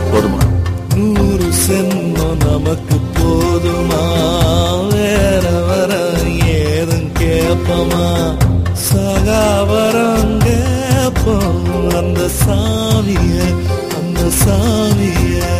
போதுமா? 100 சென்மம் நமக்கு போதுமா? வேற வர ஏதும் கேப்பமா? சகாவரம் கேப்போம் அந்த சாமிய, அந்த சாமிய.